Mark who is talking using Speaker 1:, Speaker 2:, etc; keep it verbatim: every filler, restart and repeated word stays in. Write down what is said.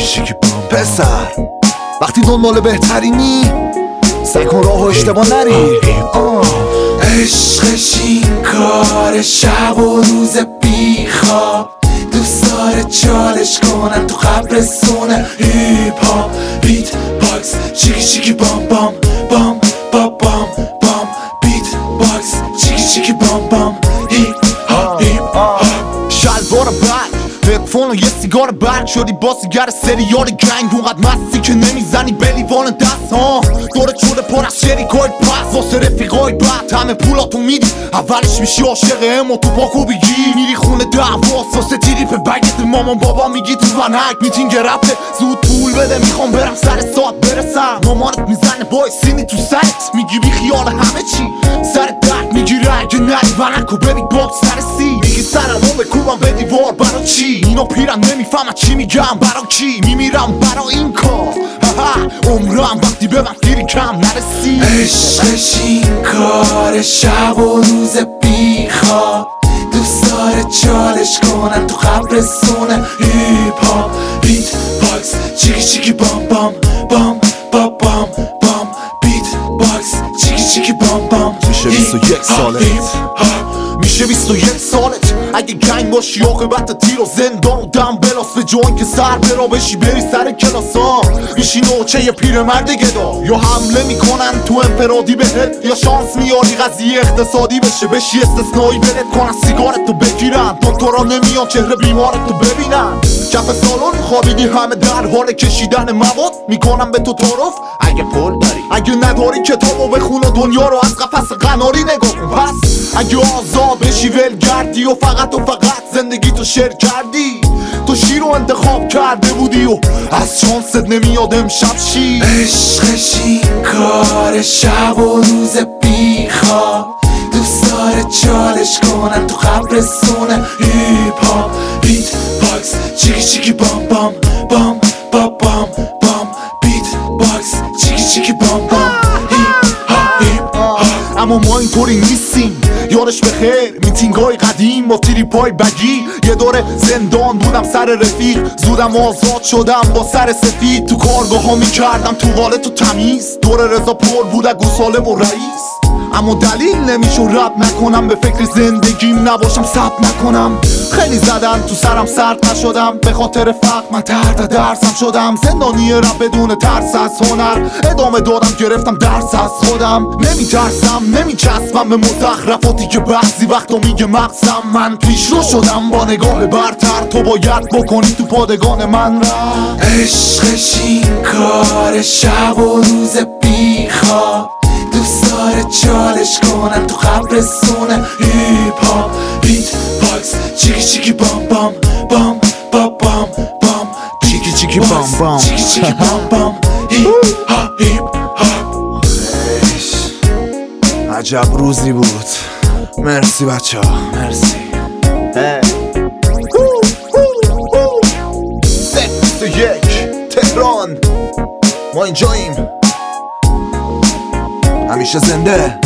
Speaker 1: پسر وقتی دنبال بهترینی سعی کن راه و اشتباه نری.
Speaker 2: عشقش این کار شب و روز بیخواب، دوست داره چالش کنن تو قبرستونه. هیپ هاپ بیت باکس چیکی چیکی بام بام بام بام بام بام بیت باکس چیکی چیکی بام بام هیپ هاپ هیپ هاپ.
Speaker 1: شلوار برگ هدفون و یه سیگار برگ شدی با سیگر سریال گنگ، اونقدر مستی که نمیزنی به لیوان دست ها. دورت شده پر از شریکای پس واسه رفیقای بد، همه پولاتو میدی اولش میشی عاشق امو تو پاکو بگی میری خونه دعواست واسه تریپ بگت. مامان بابا میگی تو ونک میتینگ رفته زود پول بده میخوام برم سر ساعت برسم. مامانت میزنه بای سینی تو سرت میگی بی خیال همه چی سر درد میگیره اگه نری ونکو ببی باکس سر سی. میگی سرمو بکوبم به دیوار برا چی؟ اینو پیرن نمیفهمن چی میگم برا کی؟ میمیرم برا این کار عمرم وقتی به من دیری کم نرسی.
Speaker 2: عشقش این کار شب و روز بیخواب، دوست داره چالش کنن تو قبرستونه. هیپ هاپ بیت باکس چیکی چیکی بام بام بام بام بام بام بیت باکس چیکی چیکی بام بام.
Speaker 1: میشه بیست و یک سالت میشه بیست و یک سالت اگه گنگ باشی عاقبت تیر و زندان و دم بلاس به جوان که سر برا بشی بری سر کلاس ها. میشی نوچه یه پیرمرد گدا، یا حمله میکنن تو انفرادی بهت یا شانس میاری قضیه اقتصادی بشه بشی استثنایی برد کنن سیگارتو بگیرن. دکترا نمیان چهره بیمارتو ببینن. کف سالن خوابیدی همه در حال کشیدن مواد میکنن به تو تعارف اگه پول داری، اگه نداری کتابو بخون و دنیا رو از قفس قناری نگاه کن. پس اگه آزاد بشی ولگردی و فقط و فقط زندگی تو شیر کردی، تو شیر رو انتخاب کرده بودی و از شانست نمیاد امشب شی.
Speaker 2: عشقش این کار شب و روز بیخواب، دوست داره چالش کنن تو قبرستونه. هیپ هاپ بیت باکس چیکی چیکی بام بام بام بام بام بام بیت باکس چیکی چیکی بام بام هیپ هاپ هیپ هاپ.
Speaker 1: اما ما اینطوری نیستیم یارش بخیر میتینگای قدیم با تریپای بگی. یه دوره زندان بودم سر رفیق، زودم آزاد شدم با سر سفید. تو کارگاه ها میکردم توالت و تمیز، دور رضا پر بود گوساله و رئیس. اما دلیل نمیشه رب نکنم به فکر زندگیم نباشم ثبت نکنم. خیلی زدن تو سرم سرد نشدم به خاطر فقر من تحت درسم شدم. زندانی رب بدون ترس از هنر ادامه دادم گرفتم درس از خودم. نمیترسم نمیچسبم به مزخرفاتی که بعضی وقتا میگه مغزم. من پیش رو شدم با نگاه برتر، تو باید بکنی تو پادگان من را.
Speaker 2: عشقش این کار شب و روز بیخواب، دوست داره چالش کنن تو قبرستونه. هیپ هاپ بیت باکس چیکی چیکی بام بام بام بام بام بام
Speaker 1: چیکی چیکی بام بام
Speaker 2: چیکی چیکی بام بام هیپ هاپ هیپ هاپ.
Speaker 1: عجب روزی بود. مرسی بچه ها مرسی. بیست و یک تهران ما اینجاییم همیشه زنده.